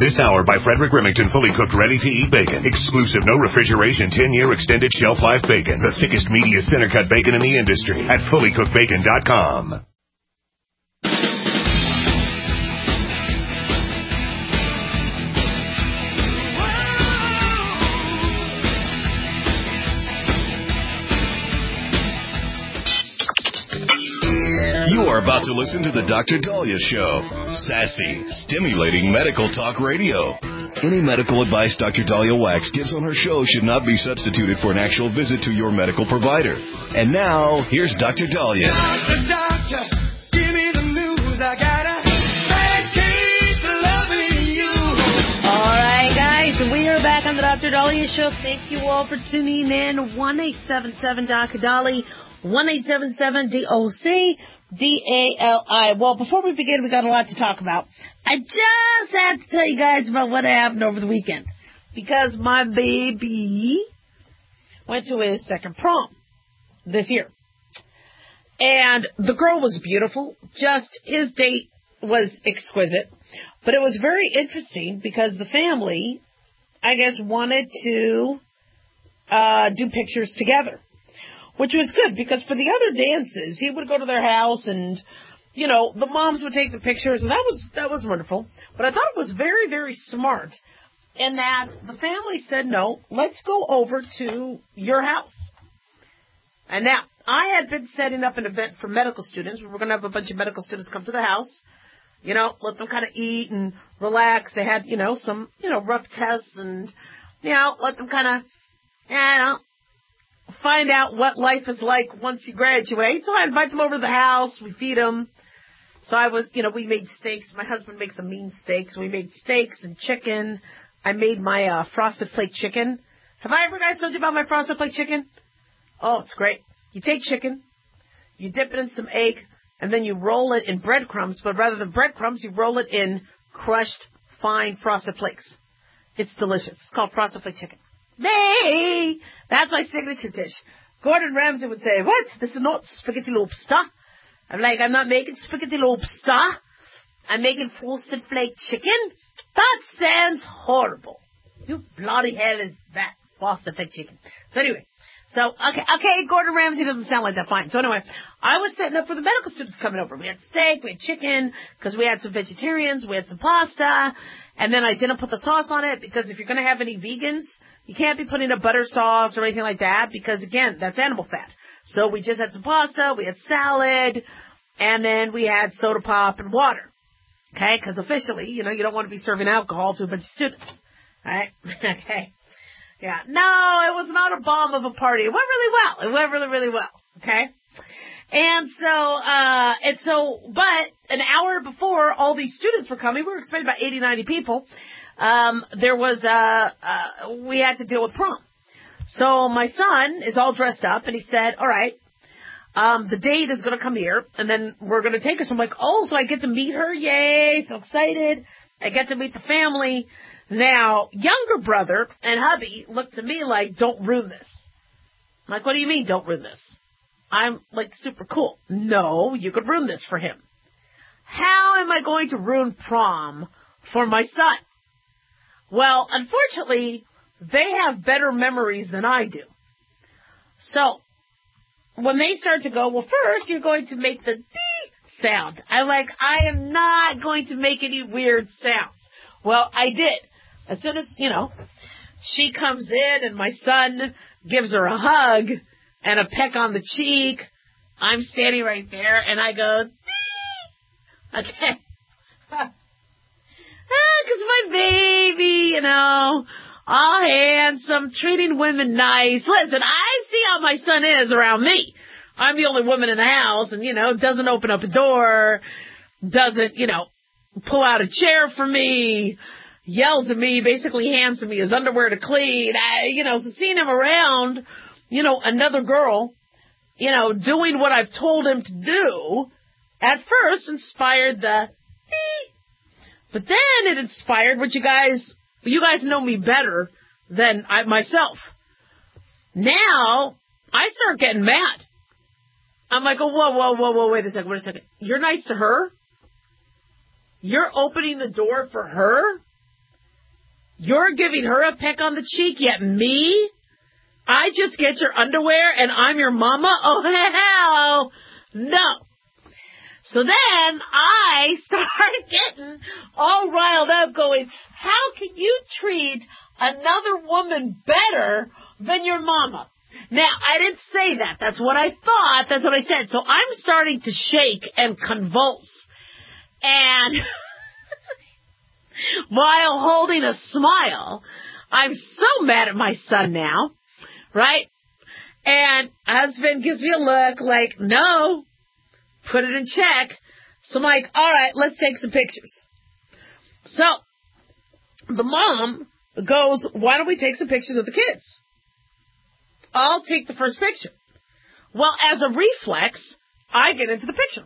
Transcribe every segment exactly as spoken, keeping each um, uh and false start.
This hour by Frederick Remington, fully cooked, ready-to-eat bacon. Exclusive, no refrigeration, ten-year extended shelf life bacon. The thickest, meatiest, center-cut bacon in the industry at fully cooked bacon dot com. You are about to listen to the Doctor Dahlia Show. Sassy, stimulating medical talk radio. Any medical advice Doctor Dahlia Wax gives on her show should not be substituted for an actual visit to your medical provider. And now, here's Doctor Dahlia. Doctor, doctor, give me the news. I gotta keep loving you. All right, guys, we are back on the Doctor Dahlia Show. Thank you all for tuning in. one eight seven seven D O C Dali, one eight seven seven D O C D A L I. Well, before we begin, we got a lot to talk about. I just had to tell you guys about what happened over the weekend. Because my baby went to his second prom this year. And the girl was beautiful. Just his date was exquisite. But it was very interesting because the family, I guess, wanted to uh, do pictures together. Which was good, because for the other dances, he would go to their house and, you know, the moms would take the pictures, and that was that was wonderful. But I thought it was very, very smart in that the family said, no, let's go over to your house. And now, I had been setting up an event for medical students. We were going to have a bunch of medical students come to the house, you know, let them kind of eat and relax. They had, you know, some, you know, rough tests and, you know, let them kind of, you know, find out what life is like once you graduate. So I invite them over to the house. We feed them. So I was, you know, we made steaks. My husband makes some mean steaks. We made steaks and chicken. I made my uh, frosted flake chicken. Have I ever guys told you about my frosted flake chicken? Oh, it's great. You take chicken, you dip it in some egg, and then you roll it in breadcrumbs. But rather than breadcrumbs, you roll it in crushed fine frosted flakes. It's delicious. It's called frosted flake chicken. Hey, that's my signature dish. Gordon Ramsay would say, what? This is not spaghetti lobster. I'm like, I'm not making spaghetti lobster. I'm making frosted flake chicken. That sounds horrible. You bloody hell is that frosted flake chicken. So anyway, so, okay, okay, Gordon Ramsay doesn't sound like that fine. So anyway, I was setting up for the medical students coming over. We had steak, we had chicken, because we had some vegetarians, we had some pasta, and then I didn't put the sauce on it, because if you're going to have any vegans, you can't be putting a butter sauce or anything like that, because again, that's animal fat. So we just had some pasta, we had salad, and then we had soda pop and water. Okay, because officially, you know, you don't want to be serving alcohol to a bunch of students. Alright? Okay. Yeah. No, it was not a bomb of a party. It went really well. It went really, really well. Okay? And so, uh, and so, but an hour before all these students were coming, we were expecting about eighty, ninety people, um, there was, uh, uh, we had to deal with prom. So my son is all dressed up and he said, all right, um, the date is going to come here and then we're going to take her. So I'm like, oh, so I get to meet her. Yay. So excited. I get to meet the family. Now, younger brother and hubby looked to me like, don't ruin this. I'm like, what do you mean, don't ruin this? I'm, like, super cool. No, you could ruin this for him. How am I going to ruin prom for my son? Well, unfortunately, they have better memories than I do. So, when they start to go, well, first, you're going to make the dee sound. I'm like, I am not going to make any weird sounds. Well, I did. As soon as, you know, she comes in and my son gives her a hug and a peck on the cheek, I'm standing right there and I go, dee! Okay. Ah, because my baby, you know, all handsome, treating women nice. Listen, I see how my son is around me. I'm the only woman in the house and, you know, doesn't open up a door, doesn't, you know, pull out a chair for me, yells at me, basically hands me his underwear to clean. I, you know, so seeing him around, you know, another girl, you know, doing what I've told him to do, at first inspired the, but then it inspired what you guys, you guys know me better than I myself. Now, I start getting mad. I'm like, oh, whoa, whoa, whoa, whoa, wait a second, wait a second. You're nice to her? You're opening the door for her? You're giving her a peck on the cheek, yet me? I just get your underwear and I'm your mama? Oh, hell no. So then I start getting all riled up going, how can you treat another woman better than your mama? Now, I didn't say that. That's what I thought. That's what I said. So I'm starting to shake and convulse. And while holding a smile, I'm so mad at my son now, right? And husband gives me a look like, no, put it in check. So I'm like, all right, let's take some pictures. So the mom goes, why don't we take some pictures of the kids? I'll take the first picture. Well, as a reflex, I get into the picture.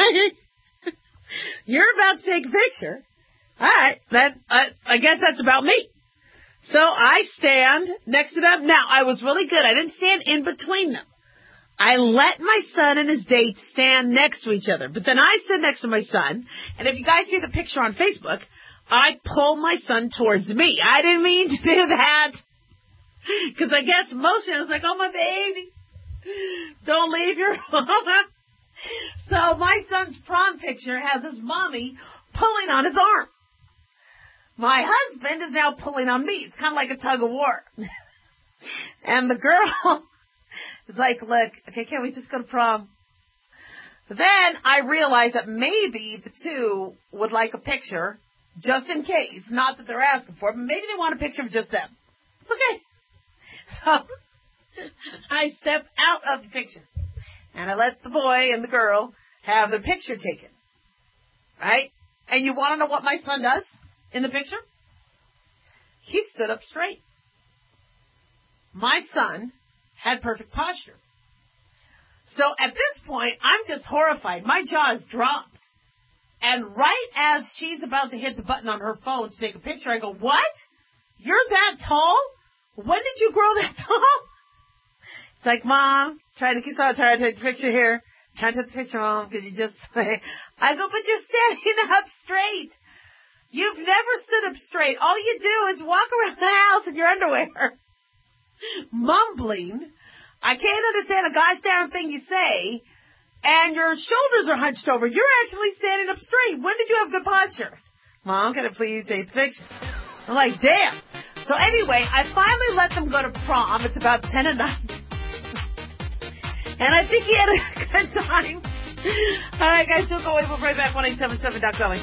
You're about to take a picture. All right, then uh, I guess that's about me. So I stand next to them. Now, I was really good. I didn't stand in between them. I let my son and his date stand next to each other. But then I stood next to my son. And if you guys see the picture on Facebook, I pull my son towards me. I didn't mean to do that. Because I guess most of it was like, oh, my baby, don't leave your mama. So my son's prom picture has his mommy pulling on his arm. My husband is now pulling on me. It's kind of like a tug of war. And the girl is like, look, okay, can't we just go to prom? But then I realized that maybe the two would like a picture just in case. Not that they're asking for it, but maybe they want a picture of just them. It's okay. So I step out of the picture. And I let the boy and the girl have their picture taken. Right? And you want to know what my son does in the picture? He stood up straight. My son had perfect posture. So at this point, I'm just horrified. My jaw is dropped. And right as she's about to hit the button on her phone to take a picture, I go, what? You're that tall? When did you grow that tall? It's like, Mom, trying to keep on trying to take the picture here. Trying to take the picture, Mom. Could you just say? I go, but you're standing up straight. You've never stood up straight. All you do is walk around the house in your underwear. Mumbling. I can't understand a gosh darn thing you say. And your shoulders are hunched over. You're actually standing up straight. When did you have good posture? Mom, can I please take the picture? I'm like, damn. So anyway, I finally let them go to prom. It's about ten at night. And I think he had a good time. All right, guys, don't go away. We'll be right back. one eight seven seven Doc Dolly.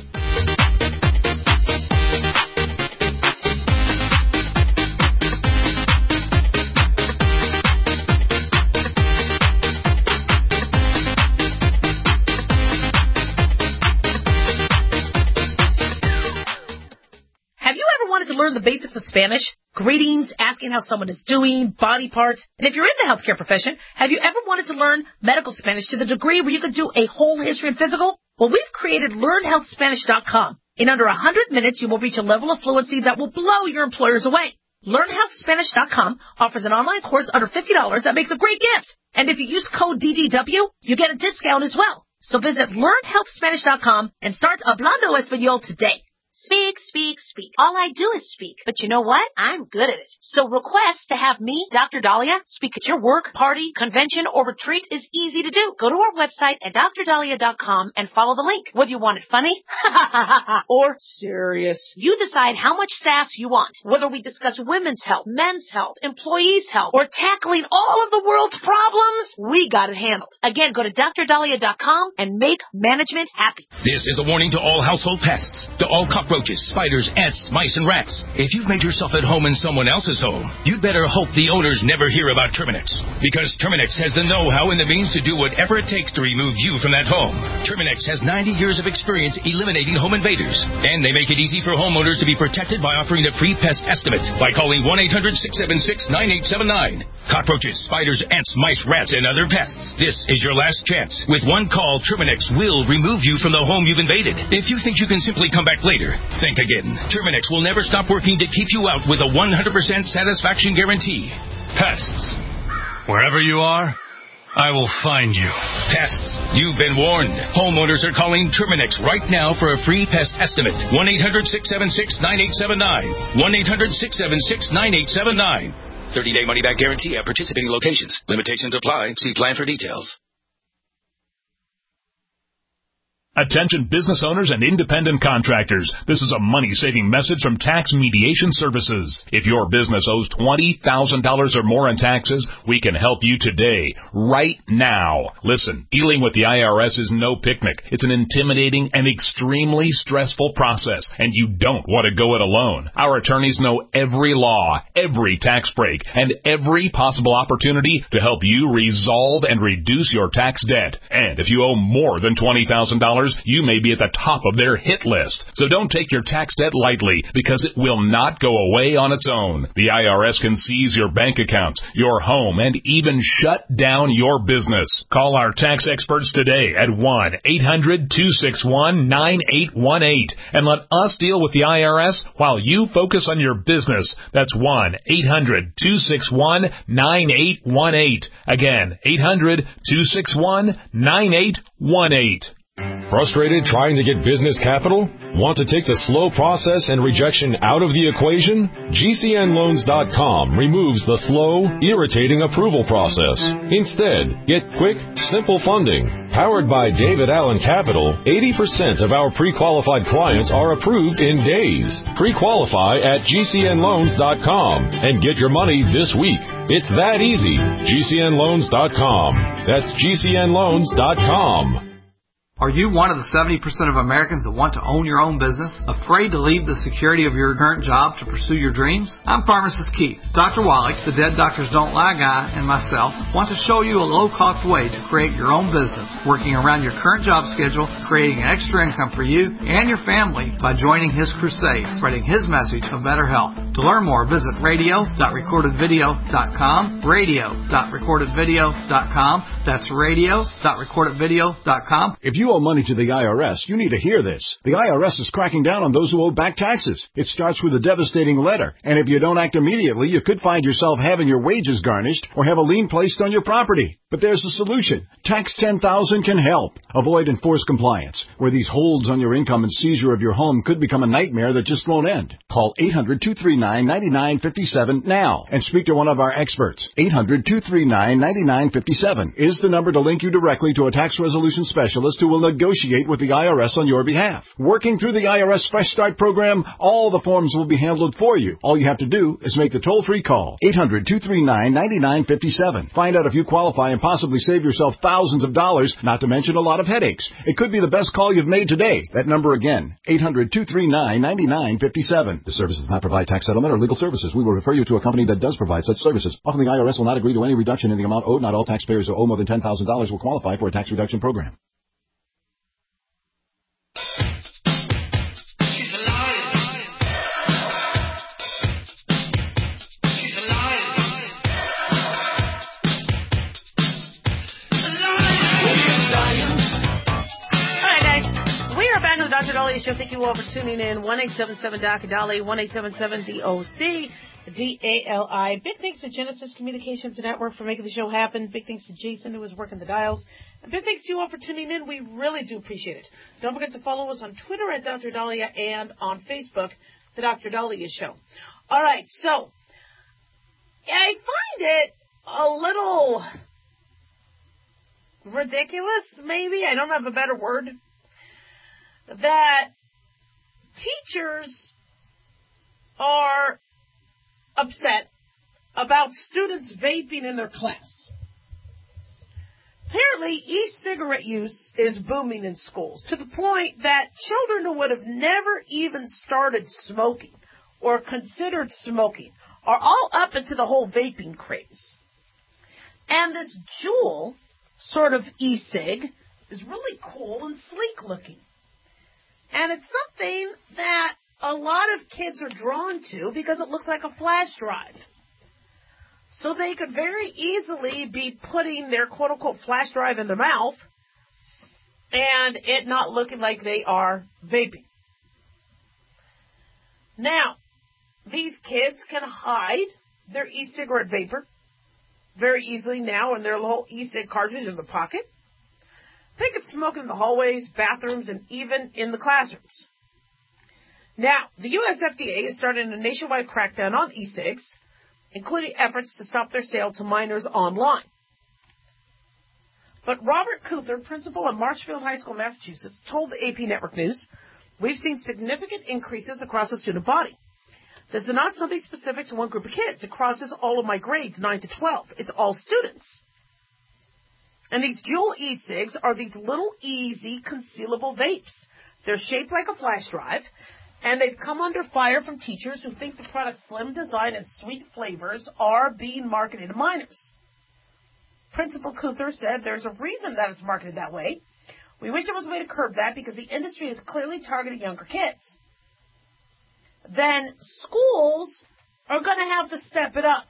To learn the basics of Spanish, greetings, asking how someone is doing, body parts, and if you're in the healthcare profession, have you ever wanted to learn medical Spanish to the degree where you could do a whole history and physical? Well, we've created learn health spanish dot com. In under one hundred minutes, you will reach a level of fluency that will blow your employers away. learn health spanish dot com offers an online course under fifty dollars that makes a great gift. And if you use code D D W, you get a discount as well. So visit learn health spanish dot com and start hablando español today. Speak, speak, speak. All I do is speak. But you know what? I'm good at it. So request to have me, Doctor Dahlia, speak at your work, party, convention, or retreat is easy to do. Go to our website at dr dahlia dot com and follow the link. Whether you want it funny or serious, you decide how much sass you want. Whether we discuss women's health, men's health, employees' health, or tackling all of the world's problems, we got it handled. Again, go to dr dahlia dot com and make management happy. This is a warning to all household pests, to all cockroaches, spiders, ants, mice, and rats. If you've made yourself at home in someone else's home, you'd better hope the owners never hear about Terminix. Because Terminix has the know-how and the means to do whatever it takes to remove you from that home. Terminix has ninety years of experience eliminating home invaders. And they make it easy for homeowners to be protected by offering a free pest estimate by calling one eight hundred six seven six nine eight seven nine. Cockroaches, spiders, ants, mice, rats, and other pests. This is your last chance. With one call, Terminix will remove you from the home you've invaded. If you think you can simply come back later, think again. Terminix will never stop working to keep you out with a one hundred percent satisfaction guarantee. Pests. Wherever you are, I will find you. Pests, you've been warned. Homeowners are calling Terminix right now for a free pest estimate. one eight hundred six seven six nine eight seven nine. one eight hundred six seven six nine eight seven nine. thirty-day money-back guarantee at participating locations. Limitations apply. See plan for details. Attention business owners and independent contractors. This is a money-saving message from Tax Mediation Services. If your business owes twenty thousand dollars or more in taxes, we can help you today, right now. Listen, dealing with the I R S is no picnic. It's an intimidating and extremely stressful process, and you don't want to go it alone. Our attorneys know every law, every tax break, and every possible opportunity to help you resolve and reduce your tax debt. And if you owe more than twenty thousand dollars, you may be at the top of their hit list. So don't take your tax debt lightly, because it will not go away on its own. The I R S can seize your bank accounts, your home, and even shut down your business. Call our tax experts today at one eight hundred two six one nine eight one eight and let us deal with the I R S while you focus on your business. That's one eight hundred two six one nine eight one eight. Again, eight hundred two six one nine eight one eight. Frustrated trying to get business capital? Want to take the slow process and rejection out of the equation? G C N loans dot com removes the slow, irritating approval process. Instead, get quick, simple funding. Powered by David Allen Capital, eighty percent of our pre-qualified clients are approved in days. Pre-qualify at G C N loans dot com and get your money this week. It's that easy. G C N loans dot com. That's G C N loans dot com. Are you one of the seventy percent of Americans that want to own your own business? Afraid to leave the security of your current job to pursue your dreams? I'm Pharmacist Keith. Doctor Wallach, the Dead Doctors Don't Lie guy, and myself want to show you a low-cost way to create your own business, working around your current job schedule, creating an extra income for you and your family by joining his crusade, spreading his message of better health. To learn more, visit radio dot recorded video dot com, radio dot recorded video dot com. That's radio dot recorded video dot com. If you owe money to the I R S, you need to hear this. The I R S is cracking down on those who owe back taxes. It starts with a devastating letter, and if you don't act immediately, you could find yourself having your wages garnished or have a lien placed on your property. But there's a solution. Tax ten thousand can help. Avoid enforced compliance, where these holds on your income and seizure of your home could become a nightmare that just won't end. Call eight hundred two three nine nine nine five seven now and speak to one of our experts. eight hundred two three nine nine nine five seven is the number to link you directly to a tax resolution specialist who will negotiate with the I R S on your behalf. Working through the I R S Fresh Start program, all the forms will be handled for you. All you have to do is make the toll-free call. eight hundred two three nine nine nine five seven. Find out if you qualify and possibly save yourself thousands of dollars, not to mention a lot of headaches. It could be the best call you've made today. That number again, eight hundred two three nine nine nine five seven. The service does not provide tax settlement or legal services. We will refer you to a company that does provide such services. Often the I R S will not agree to any reduction in the amount owed. Not all taxpayers who owe more than ten thousand dollars will qualify for a tax reduction program. Doctor Dolly Show. Thank you all for tuning in. one eight seven seven D O C Dolly, one eight seven seven D O C D A L I. Big thanks to Genesis Communications Network for making the show happen. Big thanks to Jason, who was working the dials. And big thanks to you all for tuning in. We really do appreciate it. Don't forget to follow us on Twitter at Doctor Dahlia and on Facebook, The Doctor Dahlia Show. All right, so I find it a little ridiculous, maybe. I don't have a better word. That teachers are upset about students vaping in their class. Apparently, e-cigarette use is booming in schools to the point that children who would have never even started smoking or considered smoking are all up into the whole vaping craze. And this Juul sort of e-cig is really cool and sleek looking. And it's something that a lot of kids are drawn to because it looks like a flash drive. So they could very easily be putting their quote-unquote flash drive in their mouth and it not looking like they are vaping. Now, these kids can hide their e-cigarette vapor very easily now in their little e-cig cartridge in the pocket. They could smoke in the hallways, bathrooms, and even in the classrooms. Now, the U S F D A has started a nationwide crackdown on e-cigs, including efforts to stop their sale to minors online. But Robert Cuther, principal at Marshfield High School, Massachusetts, told the A P Network News, "We've seen significant increases across the student body. This is not something specific to one group of kids. It crosses all of my grades, nine to twelve. It's all students." And these Juul e-cigs are these little, easy, concealable vapes. They're shaped like a flash drive, and they've come under fire from teachers who think the product's slim design and sweet flavors are being marketed to minors. Principal Cuther said there's a reason that it's marketed that way. We wish there was a way to curb that because the industry is clearly targeting younger kids. Then schools are going to have to step it up.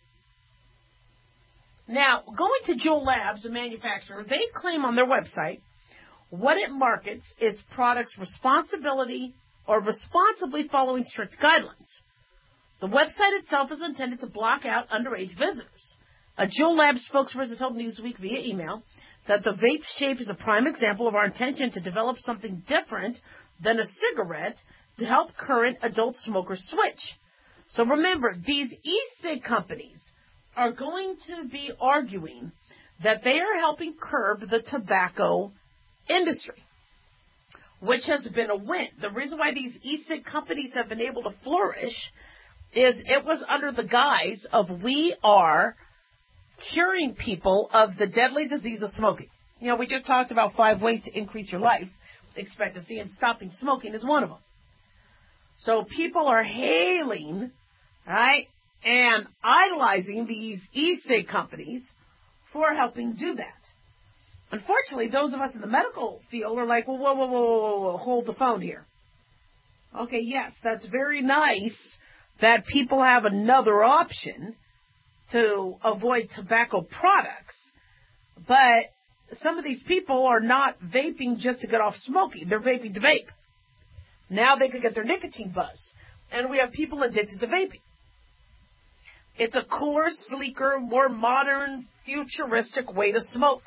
Now, going to Juul Labs, a manufacturer, they claim on their website what it markets is products' responsibility or responsibly following strict guidelines. The website itself is intended to block out underage visitors. A Juul Labs spokesperson told Newsweek via email that the vape shape is a prime example of our intention to develop something different than a cigarette to help current adult smokers switch. So remember, these e-cig companies are going to be arguing that they are helping curb the tobacco industry, which has been a win. The reason why these e-cig companies have been able to flourish is it was under the guise of we are curing people of the deadly disease of smoking. You know, we just talked about five ways to increase your life expectancy, and stopping smoking is one of them. So people are hailing, right, and idolizing these e-cig companies for helping do that. Unfortunately, those of us in the medical field are like, well, whoa, whoa, whoa, whoa, whoa, hold the phone here. Okay, yes, that's very nice that people have another option to avoid tobacco products, but some of these people are not vaping just to get off smoking. They're vaping to vape. Now they could get their nicotine buzz, and we have people addicted to vaping. It's a cooler, sleeker, more modern, futuristic way to smoke.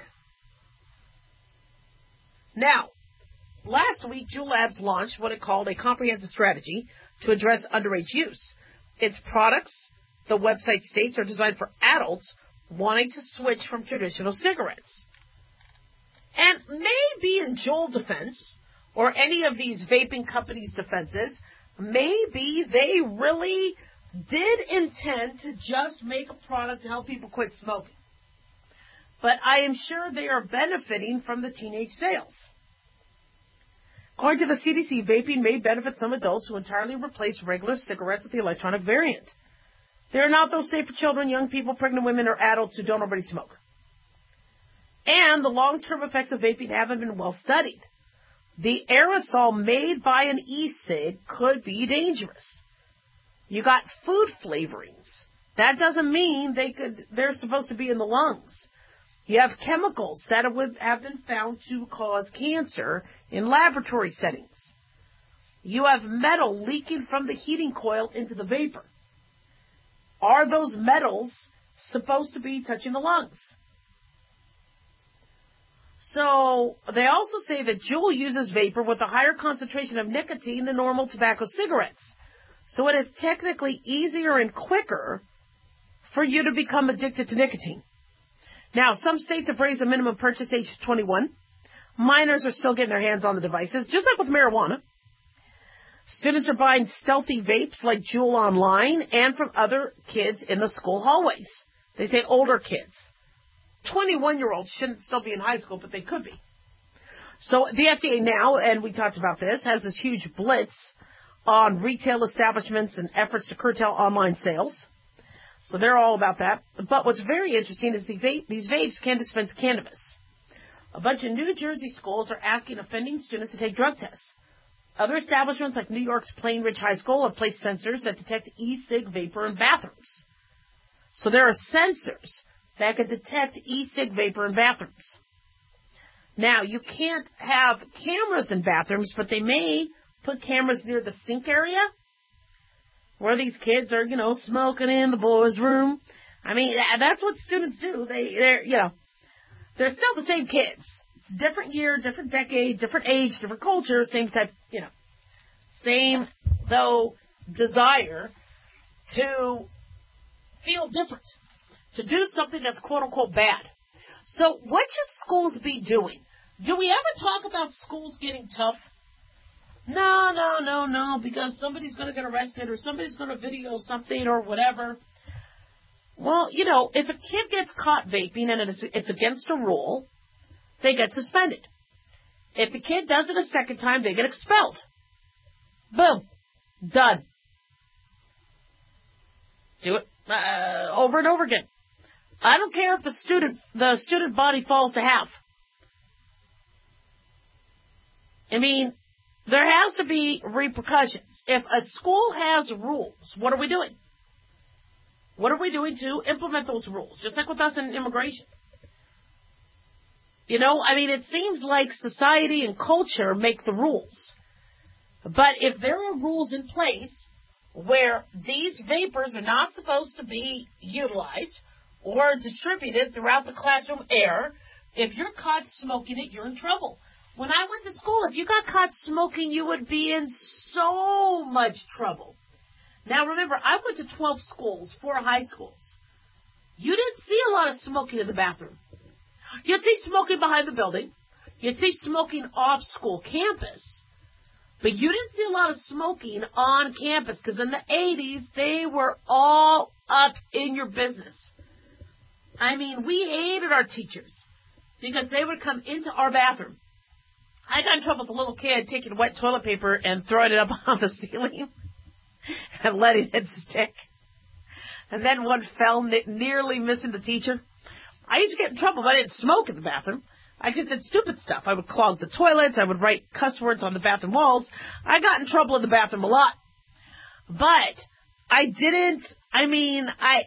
Now, last week, Juul Labs launched what it called a comprehensive strategy to address underage use. Its products, the website states, are designed for adults wanting to switch from traditional cigarettes. And maybe in Juul defense, or any of these vaping companies' defenses, maybe they really did intend to just make a product to help people quit smoking. But I am sure they are benefiting from the teenage sales. According to the C D C, vaping may benefit some adults who entirely replace regular cigarettes with the electronic variant. They are not, though, safe for children, young people, pregnant women, or adults who don't already smoke. And the long-term effects of vaping haven't been well studied. The aerosol made by an e-cig could be dangerous. You got food flavorings. That doesn't mean they could, they're supposed to be in the lungs. You have chemicals that have been found to cause cancer in laboratory settings. You have metal leaking from the heating coil into the vapor. Are those metals supposed to be touching the lungs? So they also say that Juul uses vapor with a higher concentration of nicotine than normal tobacco cigarettes. So it is technically easier and quicker for you to become addicted to nicotine. Now, some states have raised the minimum purchase age to twenty-one. Minors are still getting their hands on the devices, just like with marijuana. Students are buying stealthy vapes like Juul online and from other kids in the school hallways. They say older kids. twenty-one-year-olds shouldn't still be in high school, but they could be. So the F D A now, and we talked about this, has this huge blitz on retail establishments and efforts to curtail online sales. So they're all about that. But what's very interesting is the vape, these vapes can dispense cannabis. A bunch of New Jersey schools are asking offending students to take drug tests. Other establishments like New York's Plain Ridge High School have placed sensors that detect e-cig vapor in bathrooms. So there are sensors that can detect e-cig vapor in bathrooms. Now, you can't have cameras in bathrooms, but they may put cameras near the sink area where these kids are, you know, smoking in the boys' room. I mean, that's what students do. They, they're, you know, they're still the same kids. It's a different year, different decade, different age, different culture, same type, you know, same, though, desire to feel different, to do something that's quote-unquote bad. So what should schools be doing? Do we ever talk about schools getting tough? No, no, no, no, because somebody's going to get arrested or somebody's going to video something or whatever. Well, you know, if a kid gets caught vaping and it's, it's against a rule, they get suspended. If the kid does it a second time, they get expelled. Boom. Done. Do it uh, over and over again. I don't care if the student the student body falls to half. I mean, there has to be repercussions. If a school has rules, what are we doing? What are we doing to implement those rules? Just like with us in immigration. You know, I mean, it seems like society and culture make the rules. But if there are rules in place where these vapors are not supposed to be utilized or distributed throughout the classroom air, if you're caught smoking it, you're in trouble. When I went to school, if you got caught smoking, you would be in so much trouble. Now, remember, I went to twelve schools, four high schools. You didn't see a lot of smoking in the bathroom. You'd see smoking behind the building. You'd see smoking off school campus. But you didn't see a lot of smoking on campus because in the eighties, they were all up in your business. I mean, we hated our teachers because they would come into our bathroom. I got in trouble as a little kid taking wet toilet paper and throwing it up on the ceiling and letting it stick. And then one fell, nearly missing the teacher. I used to get in trouble if I didn't smoke in the bathroom. I just did stupid stuff. I would clog the toilets. I would write cuss words on the bathroom walls. I got in trouble in the bathroom a lot. But I didn't, I mean, I,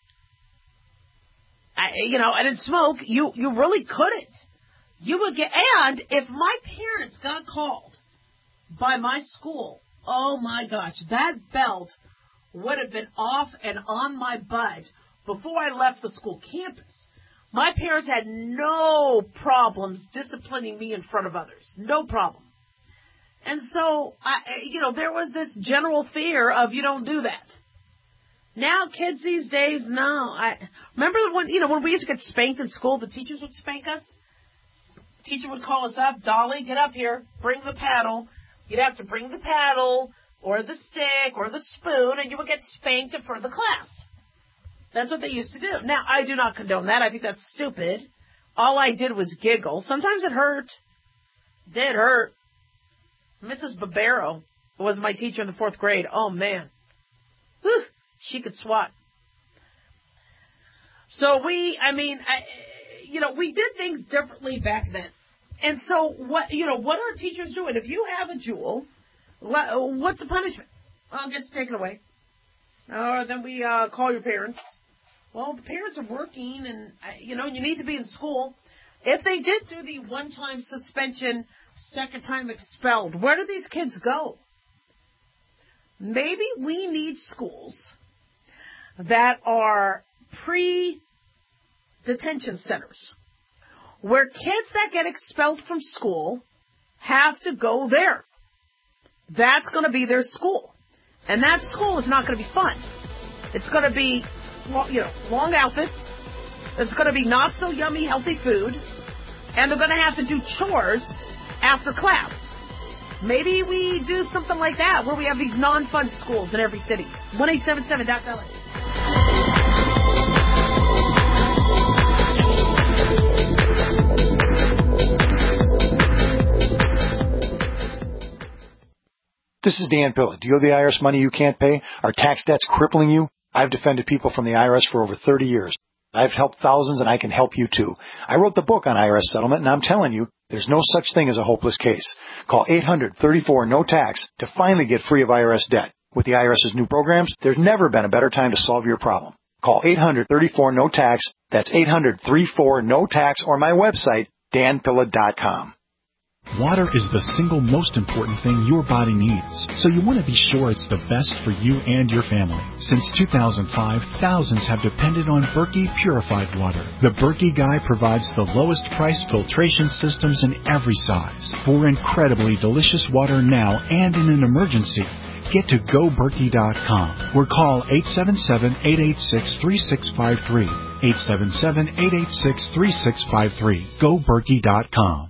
I you know, I didn't smoke. You, you really couldn't. You would get, and if my parents got called by my school, oh my gosh, that belt would have been off and on my butt before I left the school campus. My parents had no problems disciplining me in front of others. No problem. And so, I, you know, there was this general fear of you don't do that. Now, kids these days, no. I remember when, you know, when we used to get spanked in school, the teachers would spank us. Teacher would call us up, Dolly, get up here, bring the paddle. You'd have to bring the paddle or the stick or the spoon, and you would get spanked in front of the class. That's what they used to do. Now, I do not condone that. I think that's stupid. All I did was giggle. Sometimes it hurt. It did hurt. Missus Barbero was my teacher in the fourth grade. Oh, man. Whew, she could swat. So we, I mean, I, you know, we did things differently back then. And so what, you know, what are teachers doing? If you have a jewel, what, what's the punishment? Well, it gets taken away. Or then we uh, call your parents. Well, the parents are working and, you know, you need to be in school. If they did do the one-time suspension, second time expelled, where do these kids go? Maybe we need schools that are pre-detention centers where kids that get expelled from school have to go there. That's going to be their school. And that school is not going to be fun. It's going to be, you know, long outfits. It's going to be not so yummy, healthy food. And they're going to have to do chores after class. Maybe we do something like that where we have these non-fun schools in every city. one eight seven seven dot L A. This is Dan Pilla. Do you owe the I R S money you can't pay? Are tax debts crippling you? I've defended people from the I R S for over thirty years. I've helped thousands, and I can help you, too. I wrote the book on I R S settlement, and I'm telling you, there's no such thing as a hopeless case. Call eight hundred, thirty-four, no tax to finally get free of I R S debt. With the IRS's new programs, there's never been a better time to solve your problem. Call eight hundred, thirty-four, no tax. That's eight hundred, thirty-four, no tax, or my website, dan pilla dot com. Water is the single most important thing your body needs, so you want to be sure it's the best for you and your family. Since two thousand five, thousands have depended on Berkey purified water. The Berkey Guy provides the lowest priced filtration systems in every size for incredibly delicious water now and in an emergency. Get to go berkey dot com or call eight seven seven, eight eight six, three six five three. eight seven seven, eight eight six, three six five three. go berkey dot com.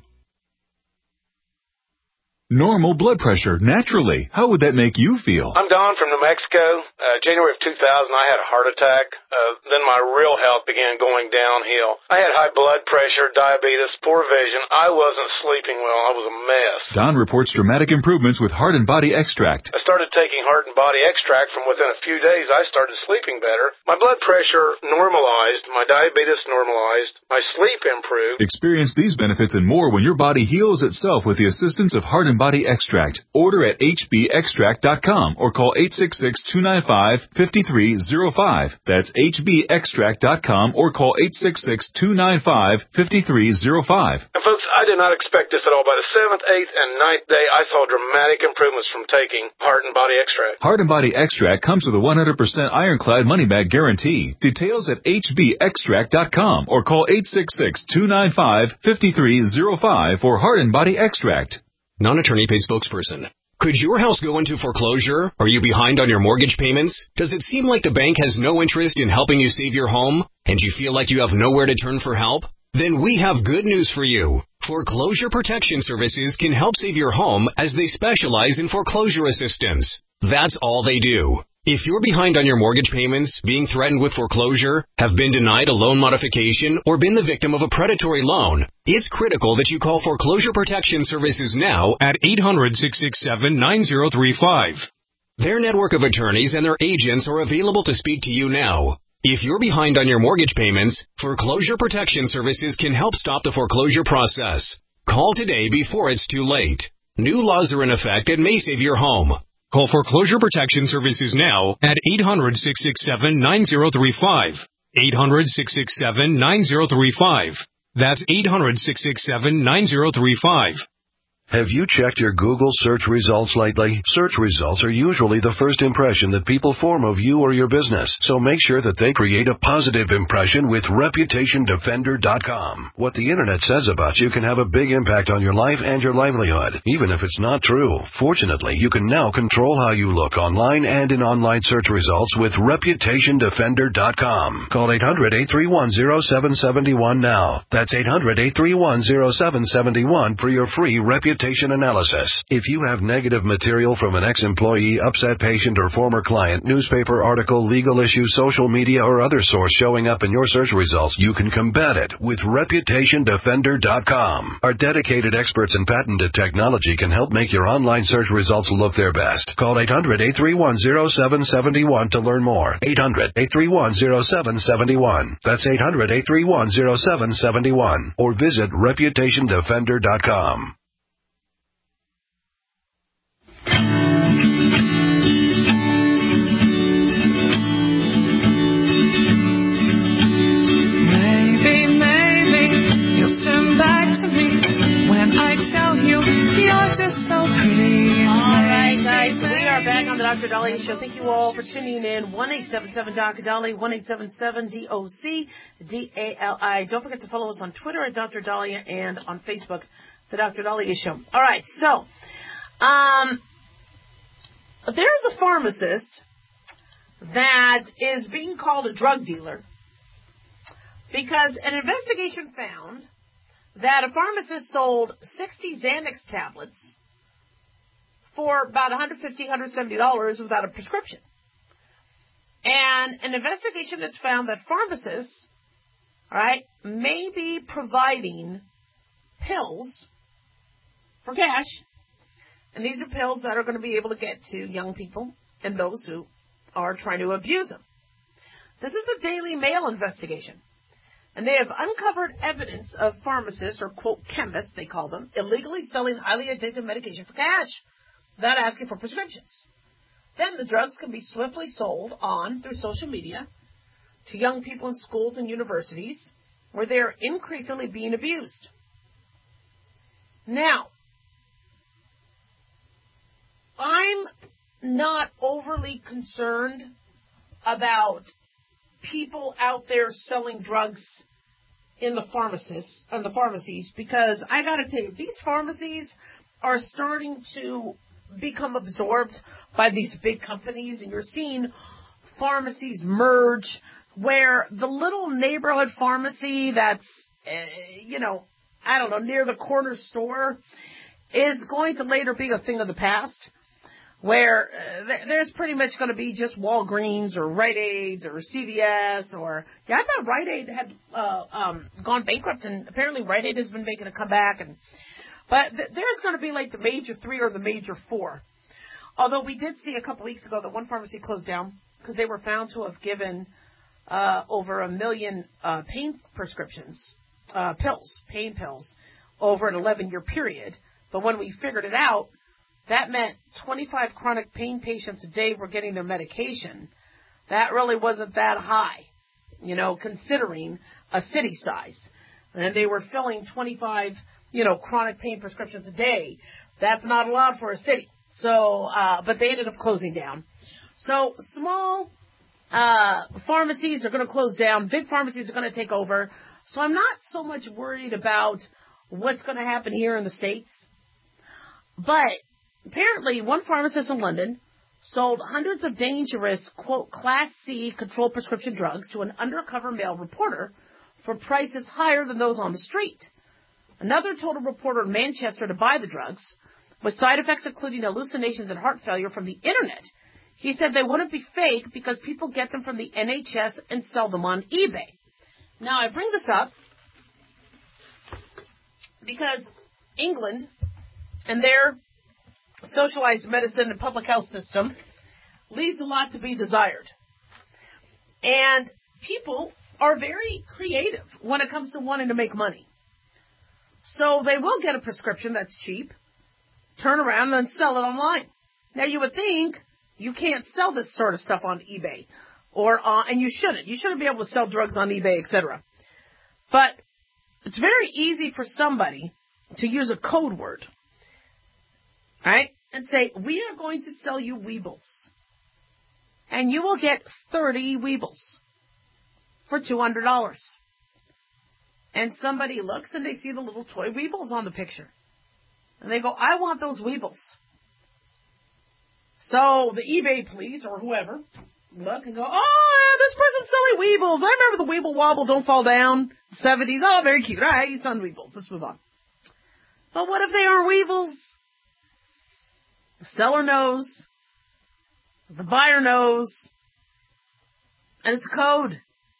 Normal blood pressure, naturally. How would that make you feel? I'm Don from New Mexico. Uh, January of two thousand, I had a heart attack. Uh, then my real health began going downhill. I had high blood pressure, diabetes, poor vision. I wasn't sleeping well. I was a mess. Don reports dramatic improvements with Heart and Body Extract. I started taking Heart and Body Extract. From within a few days, I started sleeping better. My blood pressure normalized. My diabetes normalized. My sleep improved. Experience these benefits and more when your body heals itself with the assistance of Heart and Body Extract. Order at h b extract dot com or call eight six six, two nine five, five three zero five. That's h b extract dot com or call eight six six, two nine five, five three zero five. And folks, I did not expect this at all. By the seventh, eighth, and ninth day, I saw dramatic improvements from taking Heart and Body Extract. Heart and Body Extract comes with a one hundred percent ironclad money-back guarantee. Details at h b extract dot com or call eight six six, two nine five, five three zero five for Heart and Body Extract. Non-attorney paid spokesperson. Could your house go into foreclosure? Are you behind on your mortgage payments? Does it seem like the bank has no interest in helping you save your home, and you feel like you have nowhere to turn for help? Then we have good news for you. Foreclosure Protection Services can help save your home as they specialize in foreclosure assistance. That's all they do. If you're behind on your mortgage payments, being threatened with foreclosure, have been denied a loan modification, or been the victim of a predatory loan, it's critical that you call Foreclosure Protection Services now at eight hundred, six six seven, nine zero three five. Their network of attorneys and their agents are available to speak to you now. If you're behind on your mortgage payments, Foreclosure Protection Services can help stop the foreclosure process. Call today before it's too late. New laws are in effect that may save your home. Call Foreclosure Protection Services now at eight hundred, six six seven, nine zero three five. eight hundred, six six seven, nine zero three five. That's eight hundred, six six seven, nine zero three five. Have you checked your Google search results lately? Search results are usually the first impression that people form of you or your business, so make sure that they create a positive impression with reputation defender dot com. What the internet says about you can have a big impact on your life and your livelihood, even if it's not true. Fortunately, you can now control how you look online and in online search results with reputation defender dot com. Call eight hundred, eight three one, zero seven seven one now. That's eight hundred, eight three one, zero seven seven one for your free reputation analysis. If you have negative material from an ex-employee, upset patient, or former client, newspaper article, legal issue, social media, or other source showing up in your search results, you can combat it with reputation defender dot com. Our dedicated experts in patented technology can help make your online search results look their best. Call eight hundred, eight three one, zero seven seven one to learn more. eight hundred, eight three one, zero seven seven one. That's eight hundred, eight three one, zero seven seven one. Or visit reputation defender dot com. Maybe, maybe you'll turn back to me when I tell you you're just so pretty. All right, guys, so we are back on the Doctor Dahlia Show. Thank you all for tuning in. one eight seven seven Doctor Dahlia, one eight seven seven D O C D A L I. Don't forget to follow us on Twitter at Doctor Dahlia and on Facebook, the Doctor Dahlia Show. All right, so um. there's a pharmacist that is being called a drug dealer because an investigation found that a pharmacist sold sixty Xanax tablets for about one hundred fifty dollars, one hundred seventy dollars without a prescription. And an investigation has found that pharmacists, all right, may be providing pills for cash. And these are pills that are going to be able to get to young people and those who are trying to abuse them. This is a Daily Mail investigation. And they have uncovered evidence of pharmacists, or quote, chemists, they call them, illegally selling highly addictive medication for cash without asking for prescriptions. Then the drugs can be swiftly sold on through social media to young people in schools and universities where they are increasingly being abused. Now, I'm not overly concerned about people out there selling drugs in the pharmacists and the pharmacies, because I got to tell you, these pharmacies are starting to become absorbed by these big companies, and you're seeing pharmacies merge where the little neighborhood pharmacy that's, uh, you know, I don't know, near the corner store is going to later be a thing of the past, where uh, th- there's pretty much going to be just Walgreens or Rite Aids or C V S or, yeah, I thought Rite Aid had uh, um, gone bankrupt, and apparently Rite Aid has been making a comeback. And But th- there's going to be like the major three or the major four. Although we did see a couple weeks ago that one pharmacy closed down because they were found to have given uh, over a million uh, pain prescriptions, uh, pills, pain pills, over an eleven-year period. But when we figured it out, that meant twenty-five chronic pain patients a day were getting their medication. That really wasn't that high, you know, considering a city size. And they were filling twenty-five, you know, chronic pain prescriptions a day. That's not allowed for a city. So, uh, but they ended up closing down. So small uh, pharmacies are going to close down. Big pharmacies are going to take over. So I'm not so much worried about what's going to happen here in the States. But apparently one pharmacist in London sold hundreds of dangerous, quote, Class C controlled prescription drugs to an undercover male reporter for prices higher than those on the street. Another told a reporter in Manchester to buy the drugs, with side effects including hallucinations and heart failure from the internet. He said they wouldn't be fake because people get them from the N H S and sell them on eBay. Now, I bring this up because England and their socialized medicine and public health system leaves a lot to be desired. And people are very creative when it comes to wanting to make money. So they will get a prescription that's cheap, turn around and sell it online. Now, you would think you can't sell this sort of stuff on eBay, or on, and you shouldn't. You shouldn't be able to sell drugs on eBay, et cetera. But it's very easy for somebody to use a code word, right, and say, we are going to sell you Weebles, and you will get thirty Weebles for two hundred dollars. And somebody looks and they see the little toy Weebles on the picture. And they go, I want those Weebles. So the eBay police or whoever look and go, oh, this person's selling Weebles. I remember the Weeble Wobble Don't Fall Down, seventies. Oh, very cute. All right, he's selling Weebles. Let's move on. But what if they are Weebles? The seller knows. The buyer knows. And it's a code.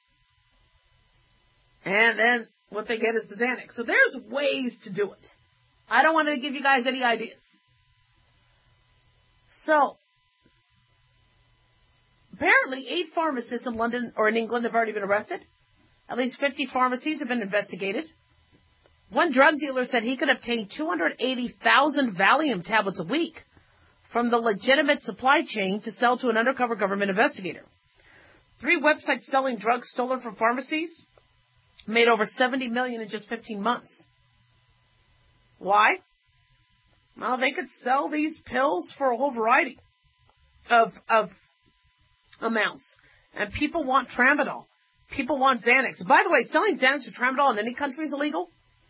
And then what they get is the Xanax. So there's ways to do it. I don't want to give you guys any ideas. So, apparently eight pharmacists in London or in England have already been arrested. At least fifty pharmacies have been investigated. One drug dealer said he could obtain two hundred eighty thousand Valium tablets a week from the legitimate supply chain to sell to an undercover government investigator. Three websites selling drugs stolen from pharmacies made over seventy million dollars in just fifteen months. Why? Well, they could sell these pills for a whole variety of of amounts. And people want Tramadol. People want Xanax. By the way, selling Xanax or Tramadol in any country is illegal.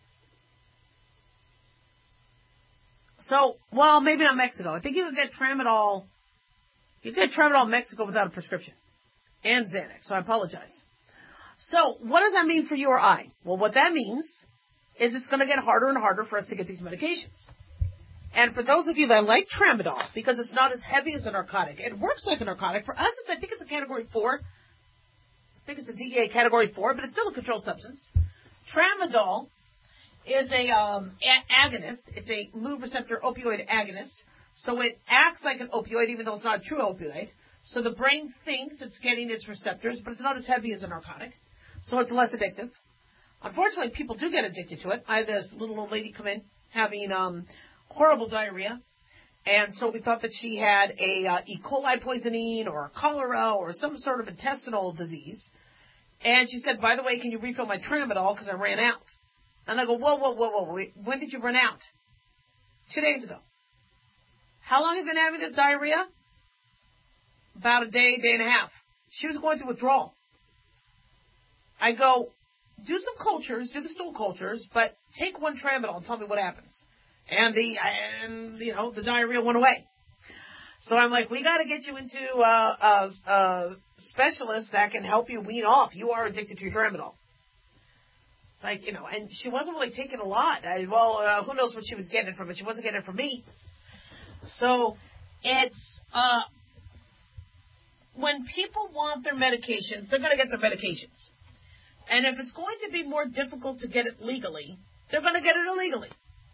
So, well, maybe not Mexico. I think you can get Tramadol. You can get Tramadol in Mexico without a prescription. And Xanax, so I apologize. So, what does that mean for you or I? Well, what that means is it's going to get harder and harder for us to get these medications. And for those of you that like Tramadol, because it's not as heavy as a narcotic, it works like a narcotic. For us, it's, I think it's a category four. I think it's a D E A category four, but it's still a controlled substance. Tramadol is a um, a- agonist. It's a mood receptor opioid agonist. So it acts like an opioid, even though it's not a true opioid. So the brain thinks it's getting its receptors, but it's not as heavy as a narcotic. So it's less addictive. Unfortunately, people do get addicted to it. I had this little old lady come in having um, horrible diarrhea. And so we thought that she had a uh, E. coli poisoning or cholera or some sort of intestinal disease. And she said, by the way, can you refill my Tramadol because I ran out? And I go, whoa, whoa, whoa, whoa, wait. When did you run out? Two days ago. how long have you been having this diarrhea? About a day, day and a half. She was going through withdrawal. I go, do some cultures, do the stool cultures, but take one tramadol and tell me what happens. And the, and, you know, the diarrhea went away. So I'm like, we got to get you into uh, a, a specialist that can help you wean off. You are addicted to your tramadol. It's like, you know, and she wasn't really taking a lot. I, well, uh, who knows what she was getting it from, but she wasn't getting it from me. So it's, uh, when people want their medications, they're going to get their medications. And if it's going to be more difficult to get it legally, they're going to get it illegally.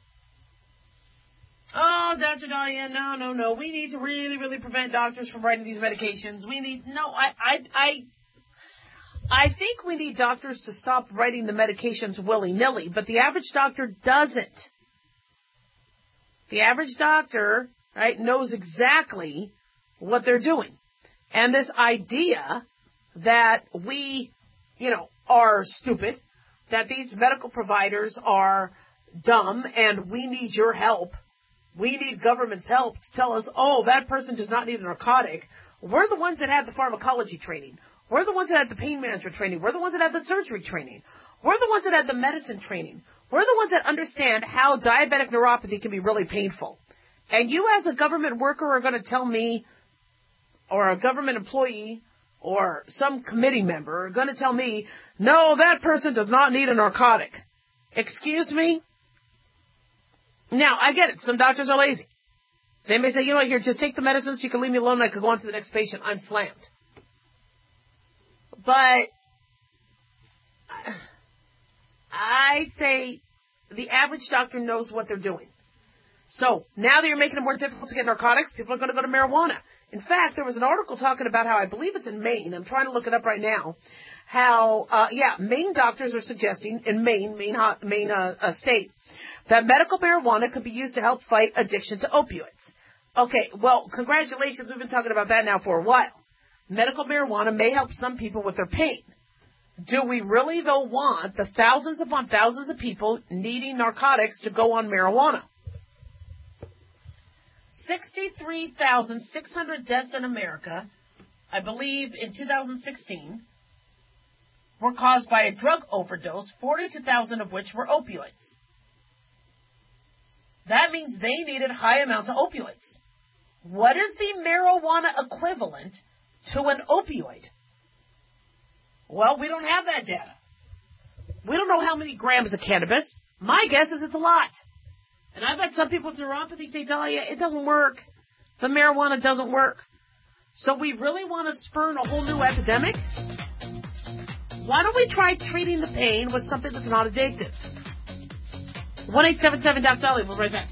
Oh, Doctor Dahlia, no, no, no. We need to really, really prevent doctors from writing these medications. We need, no, I, I, I, I think we need doctors to stop writing the medications willy-nilly, but the average doctor doesn't. The average doctor, right, knows exactly what they're doing. And this idea that we, you know, are stupid, that these medical providers are dumb and we need your help, we need government's help to tell us, oh, that person does not need a narcotic. We're the ones that had the pharmacology training. We're the ones that had the pain management training. We're the ones that had the surgery training. We're the ones that had the medicine training. We're the ones that understand how diabetic neuropathy can be really painful. And you as a government worker are going to tell me, or a government employee, or some committee member are going to tell me, no, that person does not need a narcotic. Excuse me? Now, I get it. Some doctors are lazy. They may say, you know what, here, just take the medicines. You can leave me alone and I can go on to the next patient. I'm slammed. But I say the average doctor knows what they're doing. So now that you're making it more difficult to get narcotics, people are going to go to marijuana. In fact, there was an article talking about how, I believe it's in Maine, I'm trying to look it up right now, how, uh, yeah, Maine doctors are suggesting, in Maine, Maine, Maine uh, uh, state, that medical marijuana could be used to help fight addiction to opioids. Okay, well, congratulations, we've been talking about that now for a while. Medical marijuana may help some people with their pain. Do we really, though, want the thousands upon thousands of people needing narcotics to go on marijuana? sixty-three thousand six hundred deaths in America, I believe, in two thousand sixteen, were caused by a drug overdose, forty-two thousand of which were opioids. That means they needed high amounts of opioids. What is the marijuana equivalent to an opioid? Well, we don't have that data. We don't know how many grams of cannabis. My guess is it's a lot. And I've had some people with neuropathy say, Dahlia, it doesn't work. The marijuana doesn't work. So we really want to spurn a whole new epidemic? Why don't we try treating the pain with something that's not addictive? one eight seven seven Doc Dahlia. We'll be right back.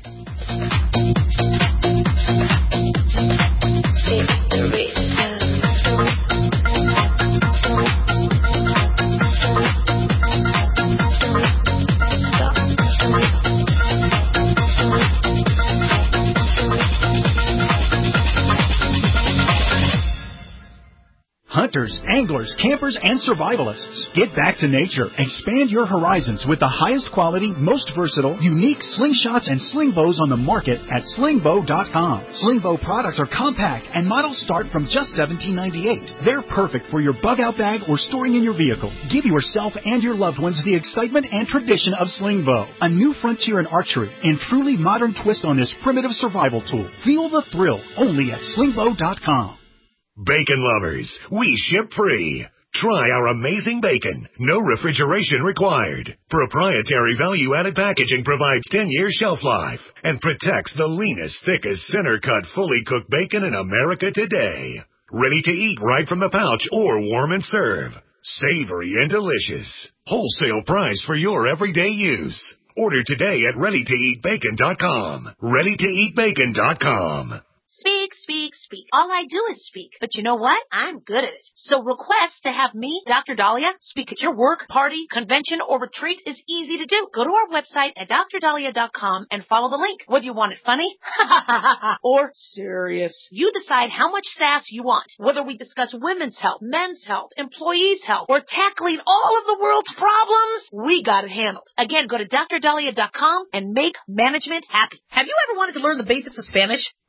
Hunters, anglers, campers, and survivalists. Get back to nature. Expand your horizons with the highest quality, most versatile, unique slingshots and sling bows on the market at sling bow dot com. Sling bow products are compact and models start from just seventeen ninety-eight. They're perfect for your bug-out bag or storing in your vehicle. Give yourself and your loved ones the excitement and tradition of sling bow. A new frontier in archery and truly modern twist on this primitive survival tool. Feel the thrill only at sling bow dot com. Bacon lovers, we ship free. Try our amazing bacon. No refrigeration required. Proprietary value-added packaging provides ten years shelf life and protects the leanest, thickest, center-cut, fully cooked bacon in America today. Ready to eat right from the pouch or warm and serve. Savory and delicious. Wholesale price for your everyday use. Order today at ready to eat bacon dot com. ready to eat bacon dot com. Speak, speak, speak. All I do is speak. But you know what? I'm good at it. So request to have me, Doctor Dahlia, speak at your work, party, convention, or retreat is easy to do. Go to our website at dr dahlia dot com and follow the link. Whether you want it funny or serious, you decide how much sass you want. Whether we discuss women's health, men's health, employees' health, or tackling all of the world's problems, we got it handled. Again, go to dr dahlia dot com and make management happy. Have you ever wanted to learn the basics of Spanish?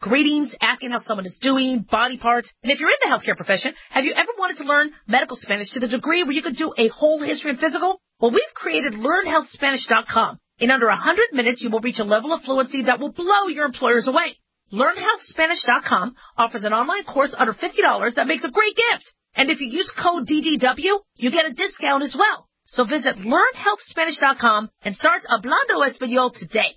greetings, asking how someone is doing, body parts. And if you're in the healthcare profession, have you ever wanted to learn medical Spanish to the degree where you could do a whole history and physical? Well, we've created learn health spanish dot com. In under one hundred minutes, you will reach a level of fluency that will blow your employers away. learn health spanish dot com offers an online course under fifty dollars that makes a great gift. And if you use code D D W, you get a discount as well. So visit learn health spanish dot com and start Hablando Español today.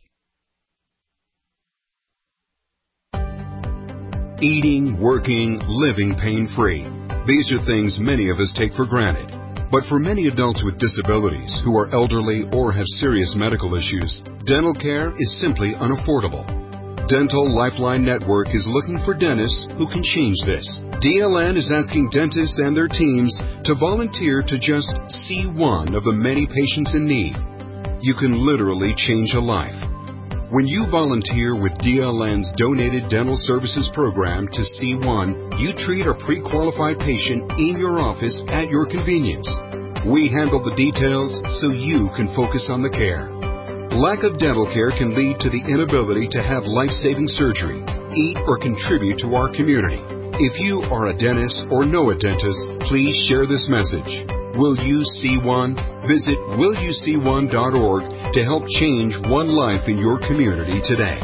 Eating, working, living pain-free. These are things many of us take for granted. But for many adults with disabilities who are elderly or have serious medical issues, dental care is simply unaffordable. Dental Lifeline Network is looking for dentists who can change this. D L N is asking dentists and their teams to volunteer to just see one of the many patients in need. You can literally change a life. When you volunteer with D L N's Donated Dental Services Program to C one, you treat a pre-qualified patient in your office at your convenience. We handle the details so you can focus on the care. Lack of dental care can lead to the inability to have life-saving surgery, eat, or contribute to our community. If you are a dentist or know a dentist, please share this message. Will you see one? Visit will you see one dot org to help change one life in your community today.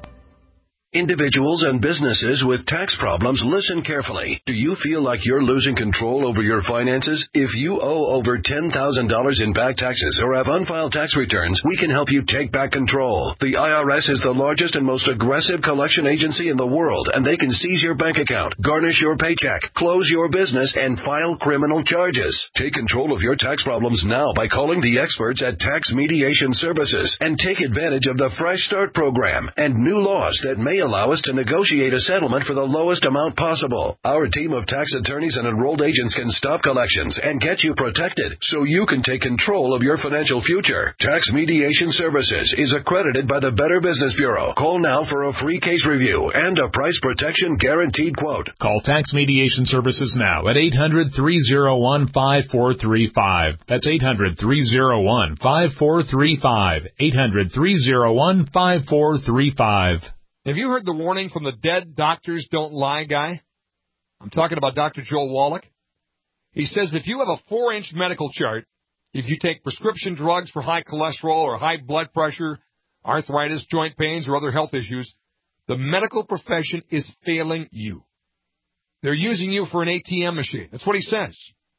Individuals and businesses with tax problems, listen carefully. Do you feel like you're losing control over your finances? If you owe over ten thousand dollars in back taxes or have unfiled tax returns, we can help you take back control. The I R S is the largest and most aggressive collection agency in the world, and they can seize your bank account, garnish your paycheck, close your business, and file criminal charges. Take control of your tax problems now by calling the experts at Tax Mediation Services and take advantage of the Fresh Start program and new laws that may allow us to negotiate a settlement for the lowest amount possible. Our team of tax attorneys and enrolled agents can stop collections and get you protected so you can take control of your financial future. Tax Mediation Services is accredited by the Better Business Bureau. Call now for a free case review and a price protection guaranteed quote. Call Tax Mediation Services now at eight hundred, three oh one, five four three five. That's eight hundred, three oh one, five four three five. eight hundred, three oh one, five four three five. Have you heard the warning from the Dead Doctors Don't Lie guy? I'm talking about Doctor Joel Wallach. He says if you have a four-inch medical chart, if you take prescription drugs for high cholesterol or high blood pressure, arthritis, joint pains, or other health issues, the medical profession is failing you. They're using you for an A T M machine. That's what he says.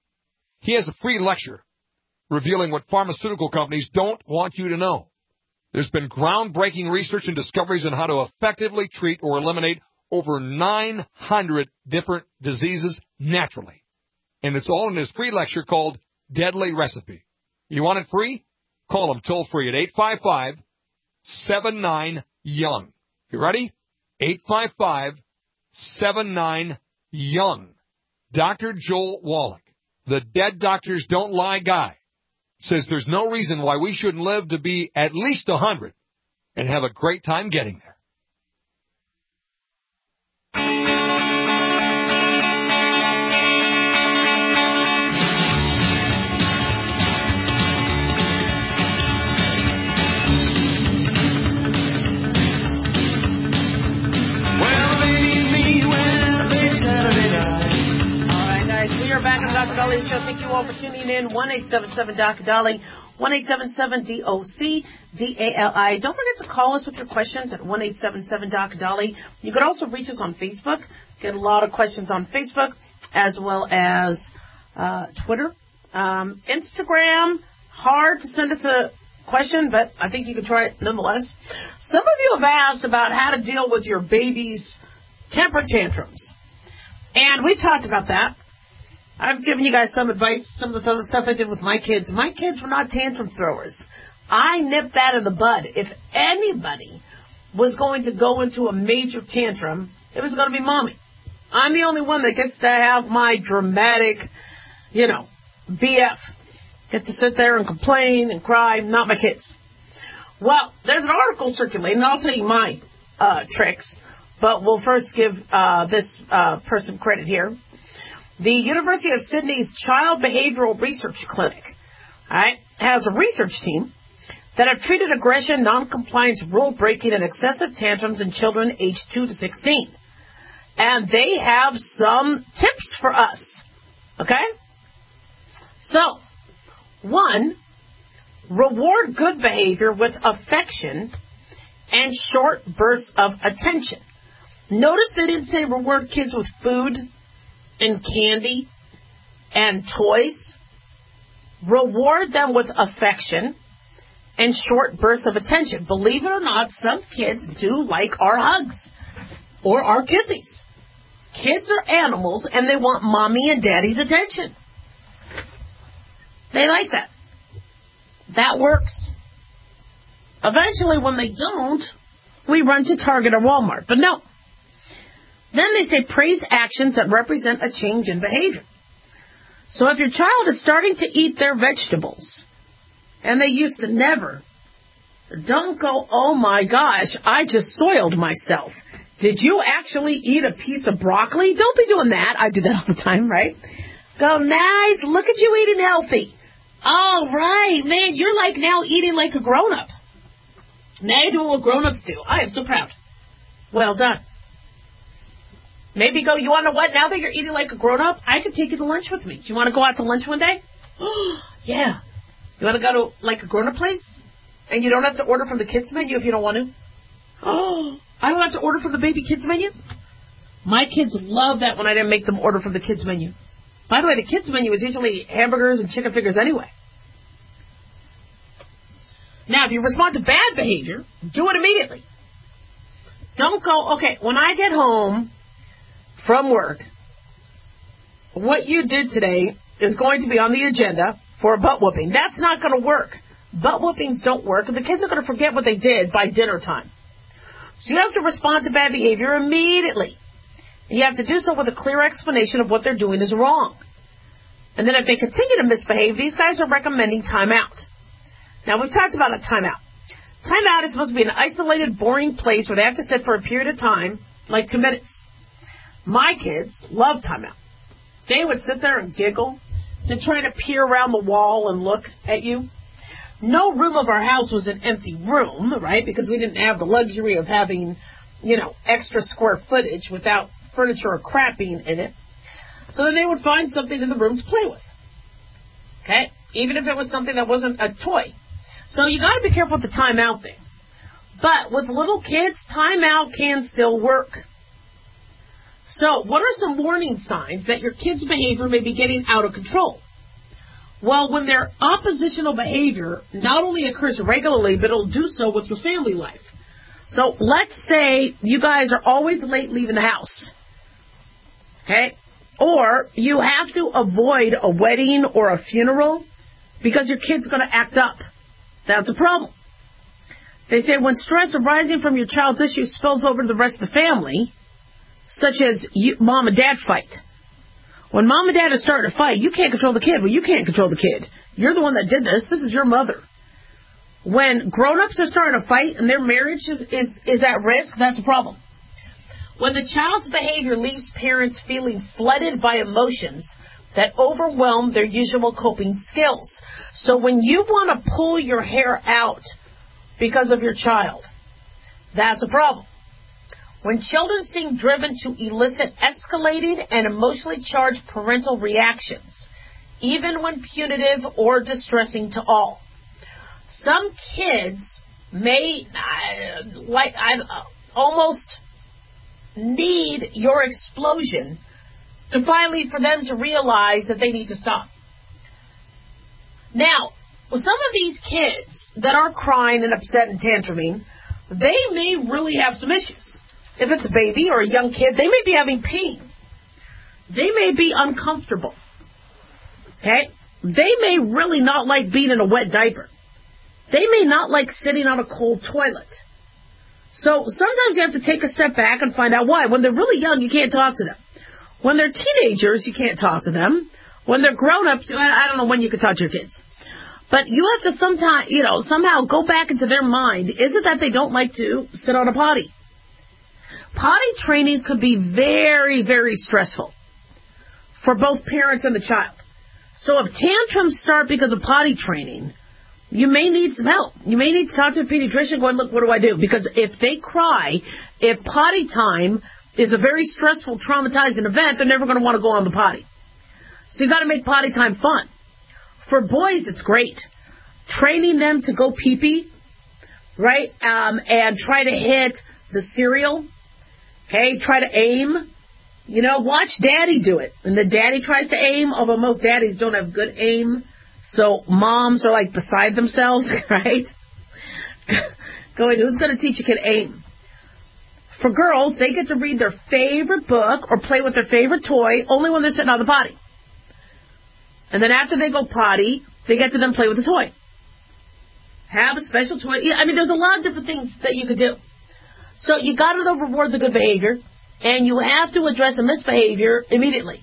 He has a free lecture revealing what pharmaceutical companies don't want you to know. There's been groundbreaking research and discoveries on how to effectively treat or eliminate over nine hundred different diseases naturally. And it's all in his free lecture called Deadly Recipe. You want it free? Call him toll free at eight five five, seven nine, young. You ready? eight five five, seven nine, young. Doctor Joel Wallach, the Dead Doctors Don't Lie guy, says there's no reason why we shouldn't live to be at least one hundred and have a great time getting there. We are back on the Doctor Dolly Show. Thank you all for tuning in. one eight seven seven Doctor Dolly, one eight seven seven D O C D A L I. Don't forget to call us with your questions at one eight seven seven Doctor Dolly. You can also reach us on Facebook. Get a lot of questions on Facebook, as well as uh, Twitter, um, Instagram. Hard to send us a question, but I think you can try it nonetheless. Some of you have asked about how to deal with your baby's temper tantrums, and we've talked about that. I've given you guys some advice, some of the stuff I did with my kids. My kids were not tantrum throwers. I nipped that in the bud. If anybody was going to go into a major tantrum, it was going to be Mommy. I'm the only one that gets to have my dramatic, you know, B F. Get to sit there and complain and cry, not my kids. Well, there's an article circulating, and I'll tell you my uh, tricks, but we'll first give uh, this uh, person credit here. The University of Sydney's Child Behavioral Research Clinic, all right, has a research team that have treated aggression, noncompliance, rule breaking, and excessive tantrums in children aged two to sixteen. And they have some tips for us. Okay? So, one, reward good behavior with affection and short bursts of attention. Notice they didn't say reward kids with food and candy and toys. Reward them with affection and short bursts of attention. Believe it or not, some kids do like our hugs or our kisses. Kids are animals and they want mommy and daddy's attention. They like that. That works. Eventually, when they don't, we run to Target or Walmart. But no. Then they say praise actions that represent a change in behavior. So if your child is starting to eat their vegetables, and they used to never, don't go, oh my gosh, I just soiled myself. Did you actually eat a piece of broccoli? Don't be doing that. I do that all the time, right? Go, nice, look at you eating healthy. All right, man, you're like now eating like a grown-up. Now you're doing what grown-ups do. I am so proud. Well done. Maybe go, you want to know what? Now that you're eating like a grown-up, I could take you to lunch with me. Do you want to go out to lunch one day? Yeah. You want to go to like a grown-up place? And you don't have to order from the kids menu if you don't want to? Oh, I don't have to order from the baby kids menu? My kids love that when I didn't make them order from the kids menu. By the way, the kids menu is usually hamburgers and chicken fingers anyway. Now, if you respond to bad behavior, do it immediately. Don't go, okay, when I get home from work, what you did today is going to be on the agenda for a butt whooping. That's not going to work. Butt whoopings don't work, and the kids are going to forget what they did by dinner time. So you have to respond to bad behavior immediately. And you have to do so with a clear explanation of what they're doing is wrong. And then if they continue to misbehave, these guys are recommending timeout. Now, we've talked about a timeout. Timeout is supposed to be an isolated, boring place where they have to sit for a period of time, like two minutes. My kids love timeout. They would sit there and giggle. They're trying to peer around the wall and look at you. No room of our house was an empty room, right? Because we didn't have the luxury of having, you know, extra square footage without furniture or crap being in it. So then they would find something in the room to play with. Okay? Even if it was something that wasn't a toy. So you got to be careful with the timeout thing. But with little kids, timeout can still work. So what are some warning signs that your kids' behavior may be getting out of control? Well, when their oppositional behavior not only occurs regularly, but it'll do so with your family life. So let's say you guys are always late leaving the house. Okay? Or you have to avoid a wedding or a funeral because your kid's going to act up. That's a problem. They say when stress arising from your child's issues spills over to the rest of the family, such as you, mom and dad fight. When mom and dad are starting to fight, you can't control the kid. Well, you can't control the kid. You're the one that did this. This is your mother. When grown-ups are starting to fight and their marriage is, is, is at risk, that's a problem. When the child's behavior leaves parents feeling flooded by emotions that overwhelm their usual coping skills. So when you want to pull your hair out because of your child, that's a problem. When children seem driven to elicit escalated and emotionally charged parental reactions, even when punitive or distressing to all. Some kids may uh, like uh, almost need your explosion to finally for them to realize that they need to stop. Now, with some of these kids that are crying and upset and tantruming, they may really have some issues. If it's a baby or a young kid, they may be having pain. They may be uncomfortable. Okay? They may really not like being in a wet diaper. They may not like sitting on a cold toilet. So sometimes you have to take a step back and find out why. When they're really young, you can't talk to them. When they're teenagers, you can't talk to them. When they're grown-ups, I don't know when you can talk to your kids. But you have to sometime, you know, somehow go back into their mind. Is it that they don't like to sit on a potty? Potty training could be very, very stressful for both parents and the child. So if tantrums start because of potty training, You may need some help. You may need to talk to a pediatrician going, look, what do I do? Because if they cry, if potty time is a very stressful, traumatizing event, they're never going to want to go on the potty. So you got to make potty time fun. For boys, it's great. Training them to go pee-pee, right, um, and try to hit the cereal, okay, try to aim. You know, watch Daddy do it. And the Daddy tries to aim, although most daddies don't have good aim. So moms are like beside themselves, right? Going, who's going to teach a kid aim? For girls, they get to read their favorite book or play with their favorite toy only when they're sitting on the potty. And then after they go potty, they get to then play with the toy. Have a special toy. I mean, there's a lot of different things that you could do. So you got to reward the good behavior, and you have to address a misbehavior immediately.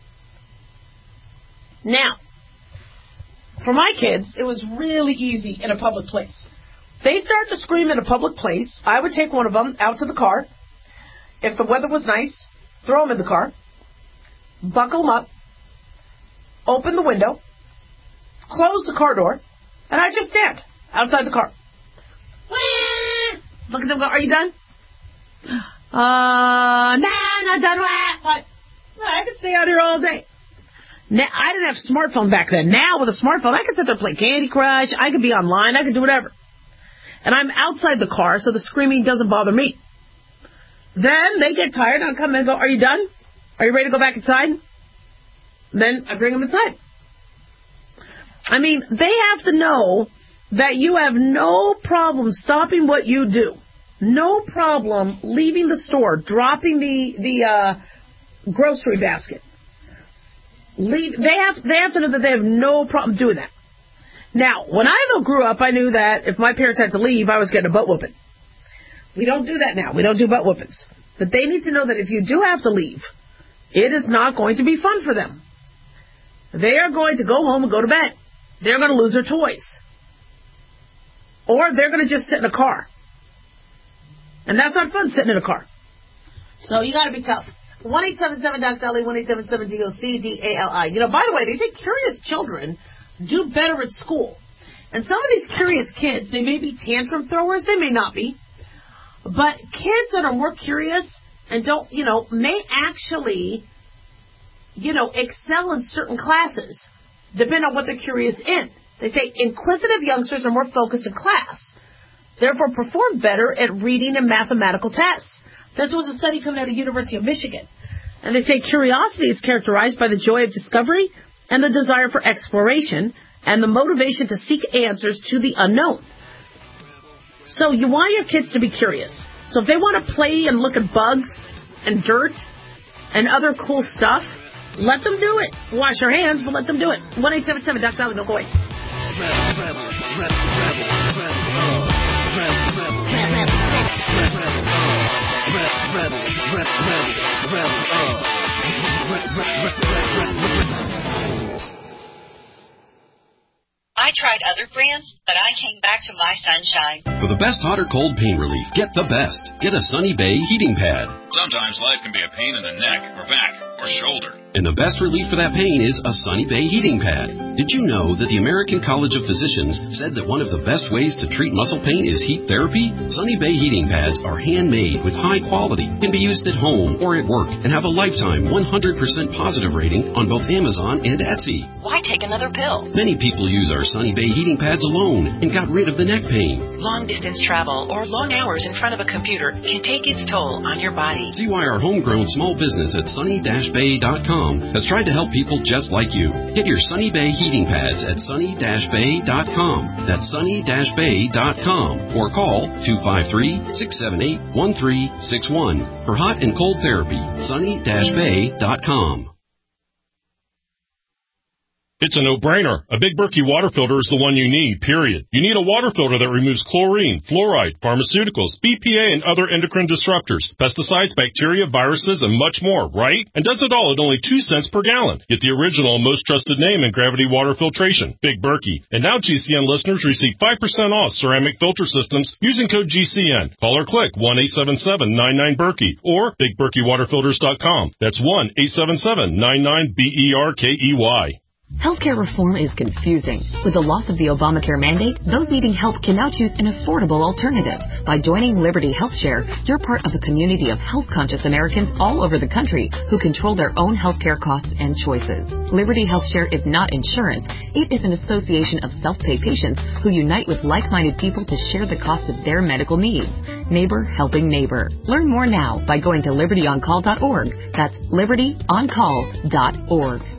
Now, for my kids, it was really easy in a public place. They start to scream in a public place. I would take one of them out to the car. If the weather was nice, throw them in the car, buckle them up, open the window, close the car door, and I just stand outside the car. Look at them go, are you done? Uh, nah, not done. Fine. I could stay out here all day. Now, I didn't have a smartphone back then. Now, with a smartphone, I could sit there and play Candy Crush. I could be online. I could do whatever. And I'm outside the car, so the screaming doesn't bother me. Then they get tired, and I'll come in and go, are you done? Are you ready to go back inside? Then I bring them inside. I mean, they have to know that you have no problem stopping what you do. No problem leaving the store, dropping the, the uh, grocery basket. Leave, they have they have to know that they have no problem doing that. Now, when I though grew up, I knew that if my parents had to leave, I was getting a butt whooping. We don't do that now. We don't do butt whoopings. But they need to know that if you do have to leave, it is not going to be fun for them. They are going to go home and go to bed. They're going to lose their toys. Or they're going to just sit in a car. And that's not fun, sitting in a car. So you got to be tough. one eight seven seven D O C D A L I, one eight seven seven D O C D A L I. You know, by the way, they say curious children do better at school. And some of these curious kids, they may be tantrum throwers, they may not be. But kids that are more curious and don't, you know, may actually, you know, excel in certain classes, depending on what they're curious in. They say inquisitive youngsters are more focused in class, therefore perform better at reading and mathematical tests. This was a study coming out of University of Michigan. And they say curiosity is characterized by the joy of discovery and the desire for exploration and the motivation to seek answers to the unknown. So you want your kids to be curious. So if they want to play and look at bugs and dirt and other cool stuff, let them do it. Wash your hands, but let them do it. one eight seven seven D O C D A L I, don't go away. I tried other brands, but I came back to My Sunshine. For the best hot or cold pain relief, get the best. Get a Sunny Bay heating pad. Sometimes life can be a pain in the neck or back or shoulder. And the best relief for that pain is a Sunny Bay heating pad. Did you know that the American College of Physicians said that one of the best ways to treat muscle pain is heat therapy? Sunny Bay heating pads are handmade with high quality, can be used at home or at work, and have a lifetime one hundred percent positive rating on both Amazon and Etsy. Why take another pill? Many people use our Sunny Bay heating pads alone and got rid of the neck pain. Long distance travel or long hours in front of a computer can take its toll on your body. See why our homegrown small business at sunny dash bay dot com has tried to help people just like you. Get your Sunny Bay heating pads at sunny dash bay dot com. That's sunny dash bay dot com. Or call two five three, six seven eight, one three six one. For hot and cold therapy, sunny dash bay dot com. It's a no-brainer. A Big Berkey water filter is the one you need, period. You need a water filter that removes chlorine, fluoride, pharmaceuticals, B P A, and other endocrine disruptors, pesticides, bacteria, viruses, and much more, right? And does it all at only two cents per gallon. Get the original and most trusted name in gravity water filtration, Big Berkey. And now G C N listeners receive five percent off ceramic filter systems using code G C N. Call or click one eight seven seven, nine nine, Berkey or big berkey water filters dot com. That's one eight seven seven, nine nine, B E R K E Y. Healthcare reform is confusing. With the loss of the Obamacare mandate, those needing help can now choose an affordable alternative. By joining Liberty HealthShare, you're part of a community of health-conscious Americans all over the country who control their own healthcare costs and choices. Liberty HealthShare is not insurance. It is an association of self-pay patients who unite with like-minded people to share the cost of their medical needs. Neighbor helping neighbor. Learn more now by going to liberty on call dot org. That's liberty on call dot org.